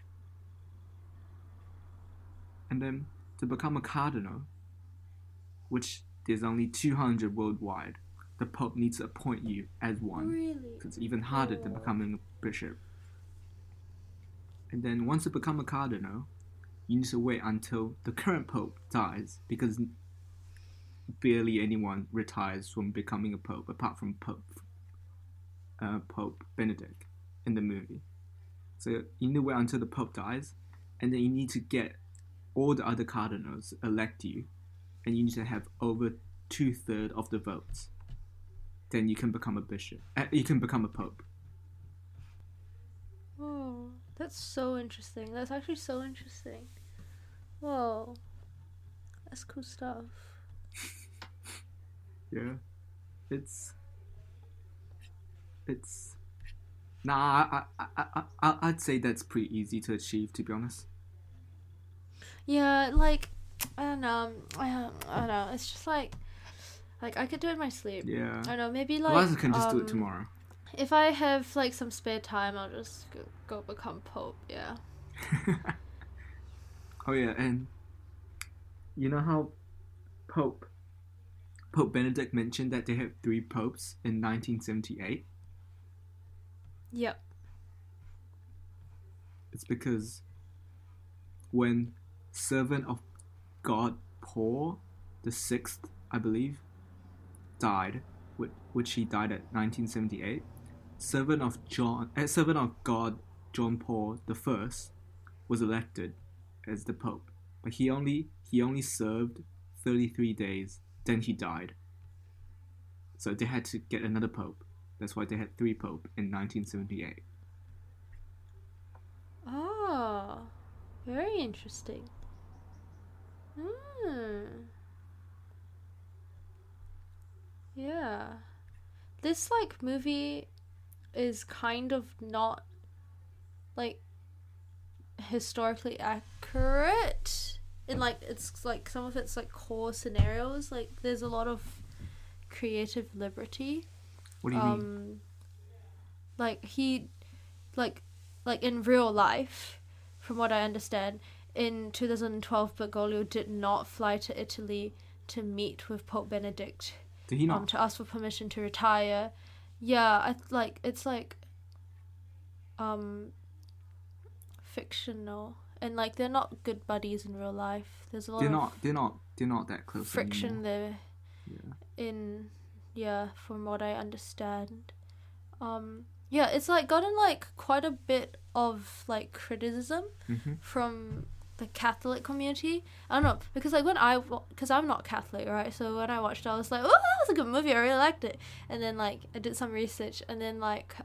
And then to become a cardinal, which there's only 200 worldwide, the Pope needs to appoint you as one. Really? So it's even harder than becoming a bishop. And then once you become a cardinal, you need to wait until the current Pope dies, because barely anyone retires from becoming a Pope, apart from Pope Benedict in the movie. So you need to wait until the Pope dies, and then you need to get all the other cardinals elect you, and you need to have over 2/3 of the votes. Then you can become a bishop. You can become a Pope. Oh, that's so interesting. That's actually so interesting. Whoa, that's cool stuff. Yeah, it's. Nah, I'd say that's pretty easy to achieve, to be honest. Yeah, like I don't know. I don't know. It's just like I could do it in my sleep. Yeah. I don't know. Maybe like Well, I can just do it tomorrow. If I have like some spare time, I'll just go become Pope. Yeah. Oh yeah, and you know how Pope Benedict mentioned that they had 3 popes in 1978? Yep. It's because when servant of God Paul VI, I believe, died, which he died at 1978, servant of God John Paul I was elected as the Pope, but he only served 33 days. Then he died. So they had to get another Pope. That's why they had 3 Pope in 1978. Oh, very interesting. Yeah. This like movie is kind of not like historically accurate in like it's like some of its like core scenarios. Like there's a lot of creative liberty. What do you mean? Like he like in real life, from what I understand, in 2012 Bergoglio did not fly to Italy to meet with Pope Benedict. Did he not? To ask for permission to retire. Yeah, it's like fictional, and like they're not good buddies in real life. There's a lot they're not that close friction anymore. there. From what I understand. Yeah, it's like gotten like quite a bit of like criticism from the Catholic community. I don't know, because like because I'm not Catholic, right? So when I watched it, I was like, oh, that was a good movie. I really liked it. And then like I did some research, and then like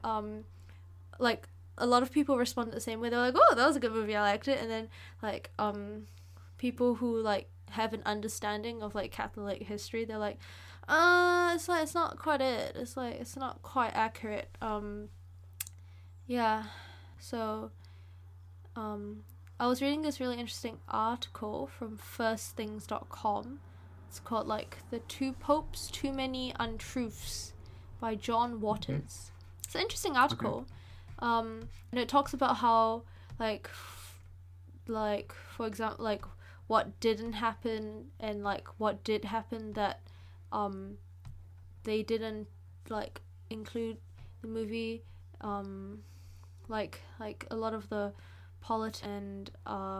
a lot of people responded the same way. They're like, oh, that was a good movie. I liked it. And then like people who like have an understanding of like Catholic history, they're like, it's not quite it. It's like it's not quite accurate. Yeah. So I was reading this really interesting article from firstthings.com. It's called like The Two Popes, Too Many Untruths by John Waters. It's an interesting article. And it talks about how like for example, like what didn't happen and like what did happen that they didn't like include the movie, like a lot of the politics, and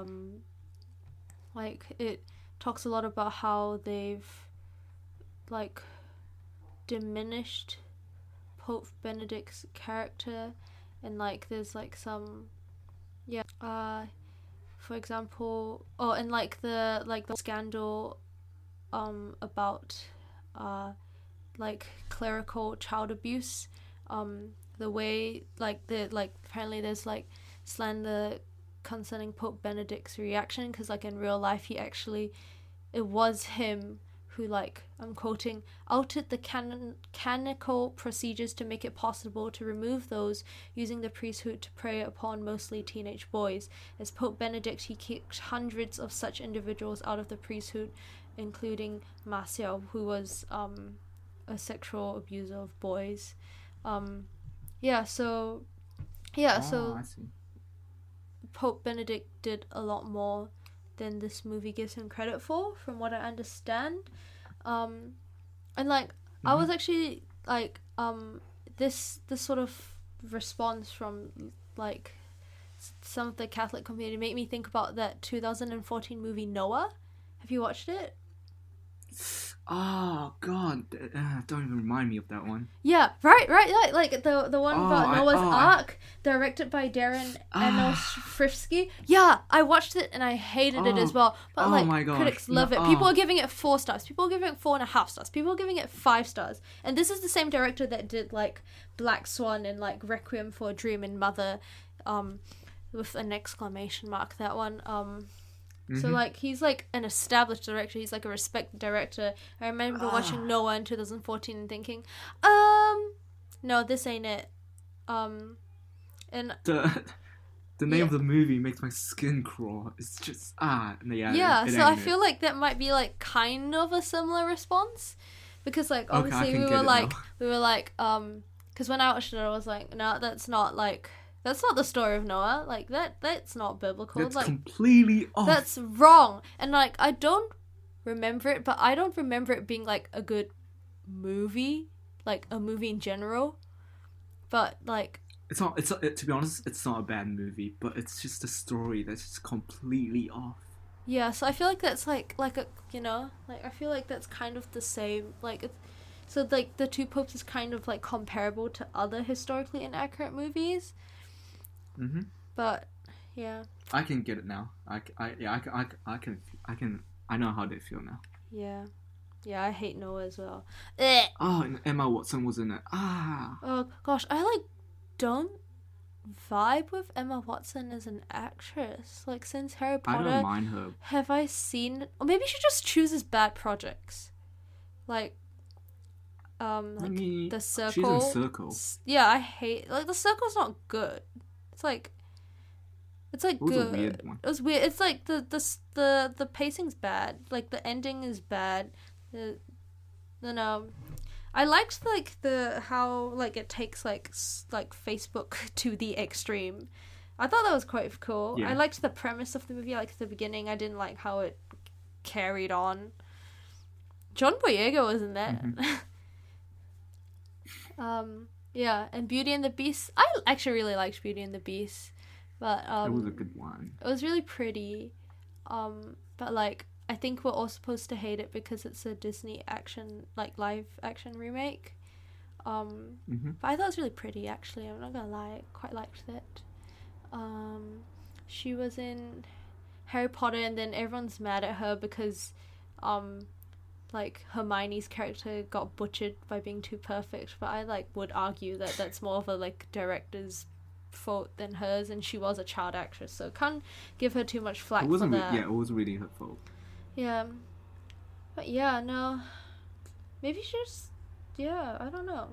like it talks a lot about how they've like diminished Pope Benedict's character, and like there's like some, yeah, for example, and like the scandal, about, like clerical child abuse, the way apparently there's like slander concerning Pope Benedict's reaction, because like in real life it was him who, like, I'm quoting, altered the canonical procedures to make it possible to remove those using the priesthood to prey upon mostly teenage boys. As Pope Benedict, he kicked hundreds of such individuals out of the priesthood, including Martial, who was a sexual abuser of boys. So I see. Pope Benedict did a lot more than this movie gives him credit for, from what I understand. And like, I was actually like, this sort of response from like some of the Catholic community made me think about that 2014 movie Noah. Have you watched it? Oh God! Don't even remind me of that one. Yeah, right. Like the one about Noah's Ark, directed by Darren Aronofsky. Yeah, I watched it and I hated it as well. But my gosh. critics love it. People are giving it 4 stars. People are giving it 4.5 stars. People are giving it 5 stars. And this is the same director that did like Black Swan and like Requiem for a Dream and Mother, with an exclamation mark. That one. So, like, he's, like, an established director. He's, like, a respected director. I remember watching Noah in 2014 and thinking, no, this ain't it. And The name of the movie makes my skin crawl. It's just, yeah, it so I ain't feel it. like that might be, like, kind of a similar response. Because, like, Okay, I obviously can we get were it like, now. because when I watched it, I was like, no, that's not the story of Noah. Like, that's not biblical. That's like, completely off. that's wrong. And, like, I don't remember it, but I don't remember it being, like, a good movie. Like, a movie in general. But, like... It's not, to be honest, it's not a bad movie, but it's just a story that's just completely off. Yeah, so I feel like that's, like a, you know? Like, I feel like that's kind of the same. Like, so, like, The Two Popes is kind of, like, comparable to other historically inaccurate movies. Mm-hmm. But, yeah. I can get it now. I know how they feel now. Yeah. Yeah, I hate Noah as well. Oh, and Emma Watson was in it. Oh, gosh, I, like, don't vibe with Emma Watson as an actress. Like, since Harry I Potter, don't mind her. have I seen... Or maybe she just chooses bad projects. Like, I mean, The Circle. she's in Circle. Yeah, I hate... Like, The Circle's not good. It's like It was good. a weird one. It was weird. It's like the pacing's bad. Like, the ending is bad. I liked like how like it takes like Facebook to the extreme. I thought that was quite cool. Yeah. I liked the premise of the movie. Like the beginning, I didn't like how it carried on. John Boyega was in that. Yeah, and Beauty and the Beast. I actually really liked Beauty and the Beast, but It was a good one. it was really pretty. But like I think we're all supposed to hate it because it's a Disney live action remake. But I thought it was really pretty actually. I'm not gonna lie, I quite liked it. She was in Harry Potter, and then everyone's mad at her because like Hermione's character got butchered by being too perfect, but I like would argue that that's more of a like director's fault than hers, and she was a child actress, so can't give her too much flack It wasn't. for that. Yeah, it was really her fault. Yeah, but yeah, no, maybe she just, yeah, I don't know.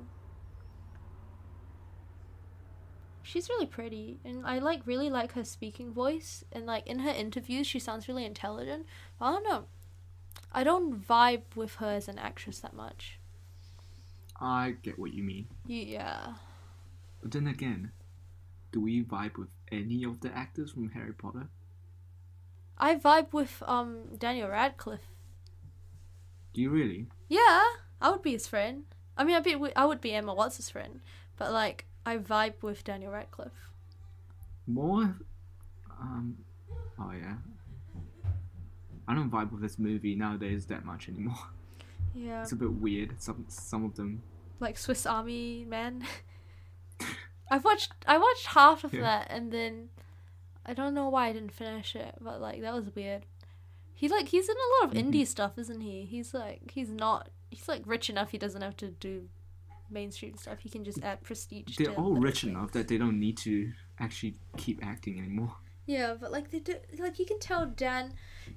She's really pretty, and I really like her speaking voice, and like in her interviews she sounds really intelligent. I don't know, I don't vibe with her as an actress that much. I get what you mean. Yeah. But then again, do we vibe with any of the actors from Harry Potter? I vibe with Daniel Radcliffe. Do you really? Yeah, I would be his friend. I mean, I would be Emma Watson's friend, but like I vibe with Daniel Radcliffe. More? Oh yeah. I don't vibe with this movie nowadays that much anymore. Yeah. It's a bit weird. Some of them. like Swiss Army Man. I watched half of Yeah. that, and then I don't know why I didn't finish it, but like that was weird. He's in a lot of Mhm. indie stuff, isn't he? He's like rich enough he doesn't have to do mainstream stuff. He can just add prestige. They're to all other rich things. enough that they don't need to actually keep acting anymore. Yeah, but like they do, like you can tell Dan,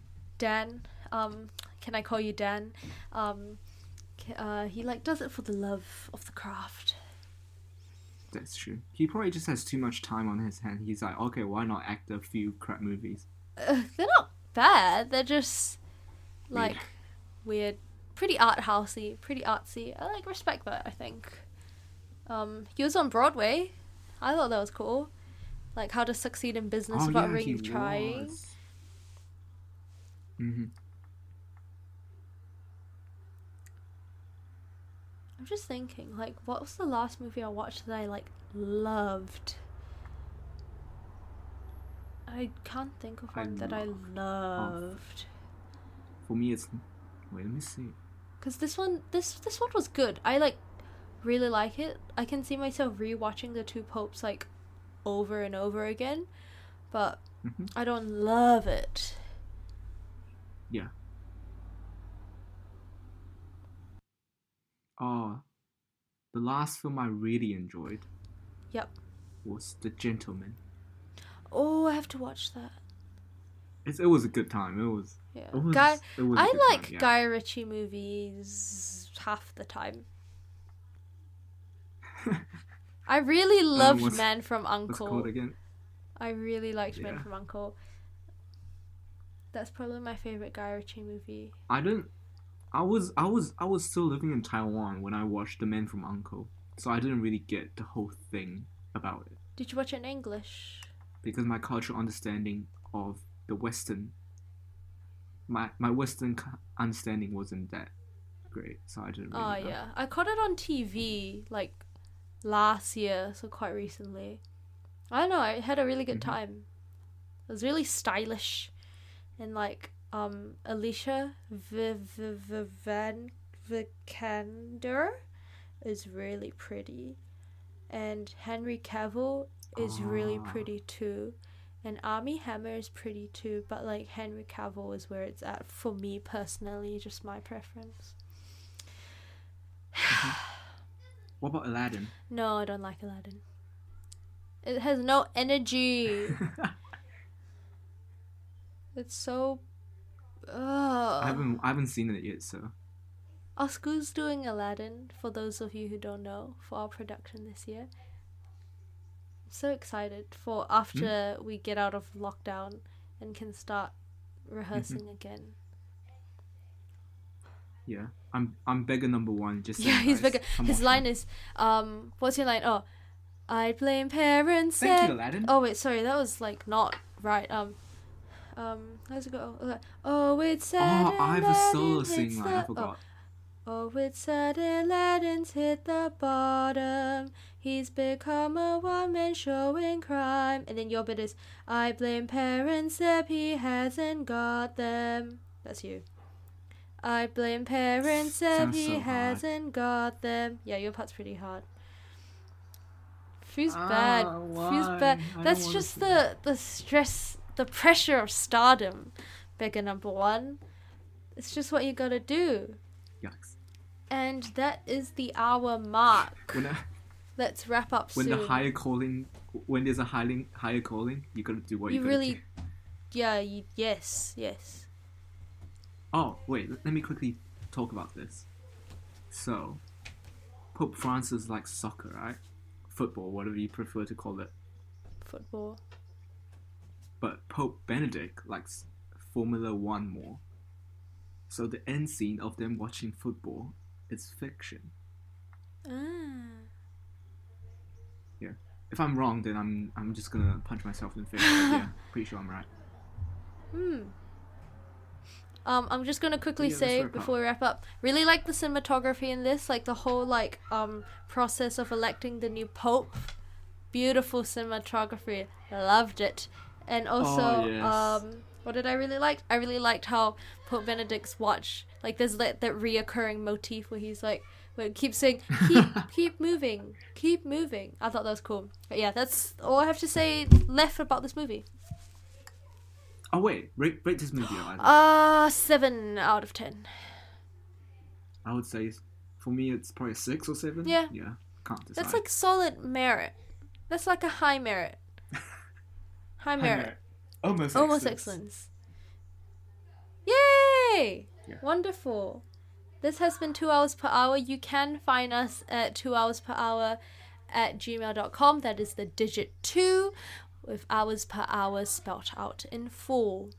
can I call you Dan? He like does it for the love of the craft. That's true. He probably just has too much time on his hand. He's like, okay, why not act a few crap movies? They're not bad. They're just like weird, pretty art housey, pretty artsy. I like respect that. I think. He was on Broadway. I thought that was cool. Like How to Succeed in Business Without Really Trying. Mm-hmm. I'm just thinking, like, what was the last movie I watched that I like loved? I can't think of one that I loved. For me, it's wait. Let me see. Cause this one was good. I like really like it. I can see myself rewatching The Two Popes like over and over again, but Mm-hmm. I don't love it. Yeah. Oh, the last film I really enjoyed. Yep. Was The Gentleman. Oh, I have to watch that. It was a good time. It was. Yeah. It was, Guy, it was a I good like time, yeah. Guy Ritchie movies half the time. I really loved what's- Man from What's Uncle. called again? I really liked Man Yeah. from Uncle. That's probably my favorite Guy Ritchie movie. I was still living in Taiwan when I watched The Man from Uncle, so I didn't really get the whole thing about it Did you watch it in English? because my cultural understanding of the Western, my Western understanding wasn't that great, so I didn't really. Oh know. yeah, I caught it on TV like last year, so quite recently. I don't know. I had a really good Mhm. time. It was really stylish, and like Alicia Van Vikander is really pretty, and Henry Cavill is really Ah. pretty too, and Armie Hammer is pretty too. But like Henry Cavill is where it's at for me personally, just my preference. What about Aladdin? No, I don't like Aladdin. It has no energy. It's so. I haven't seen it yet, so Our school's doing Aladdin, for those of you who don't know, for our production this year. I'm so excited for after we get out of lockdown and can start rehearsing again. yeah. I'm beggar number one. Just Yeah, saying, he's guys. bigger. Come His watch line me. is, what's your line? Oh, I blame parents. Thank and... you, Aladdin. Oh wait, sorry, that was like not right. How's it go? Oh, it's sad. Oh, I have a solo Aladdin sing hits line. I the- forgot. Oh, it's sad Aladdin's hit the bottom. He's become a one-man show in crime. And then your bit is, I blame parents if he hasn't got them. That's you. I blame parents if Sounds he so hard. hasn't got them. Yeah, your part's pretty hard. Feels Ah, bad. Feels why? bad. I don't That's wanna just see the stress, the pressure of stardom. Beggar number one. It's just what you gotta do. Yikes. And that is the hour mark. When, Let's wrap up when soon. the higher calling, when there's a higher calling, you gotta do what you You gotta really- do. Yeah, yes. Oh, wait, let me quickly talk about this. So, Pope Francis likes soccer, right? Football, whatever you prefer to call it. Football. But Pope Benedict likes Formula One more. So the end scene of them watching football is fiction. Ah. Yeah. If I'm wrong, then I'm just gonna punch myself in the face. But yeah, pretty sure I'm right. I'm just gonna quickly Yeah, let's say wrap before we wrap up. Really like the cinematography in this, like the whole process of electing the new pope. Beautiful cinematography. Loved it. And also, Oh, yes. what did I really like? I really liked how Pope Benedict's watch, like there's that reoccurring motif where he's like, Wait, keep saying keep moving, keep moving. I thought that was cool. But yeah, that's all I have to say left about this movie. Oh wait, rate this movie, Eliza. 7 out of 10. I would say for me it's probably a 6 or 7. Yeah. Yeah. Can't decide. That's like solid merit. That's like a high merit. High merit. Almost excellence. Yay! Yeah. Wonderful. This has been 2 hours per hour. You can find us at 2hoursperhour@gmail.com. That is the digit 2 with hours per hour spelt out in full.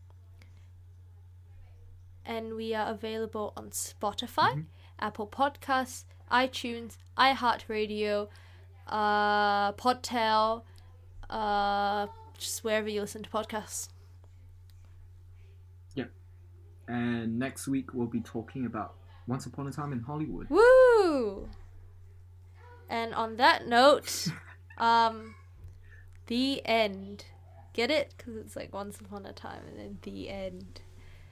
And we are available on Spotify, Apple Podcasts, iTunes, iHeartRadio, Podtail, just wherever you listen to podcasts. Yeah. And next week we'll be talking about Once Upon a Time in Hollywood. Woo! And on that note, the end. Get it? Because it's like Once Upon a Time and then the end.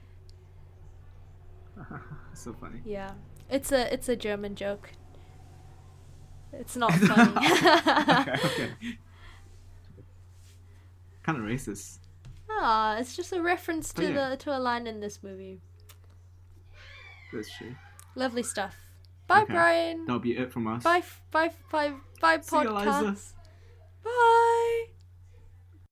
So funny. Yeah. It's a German joke. It's not funny. Okay. Kind of racist. It's just a reference to to a line in this movie. That's true. Lovely stuff. Bye, Okay. Brian. That'll be it from us. Bye, See you, Eliza. podcast. Bye.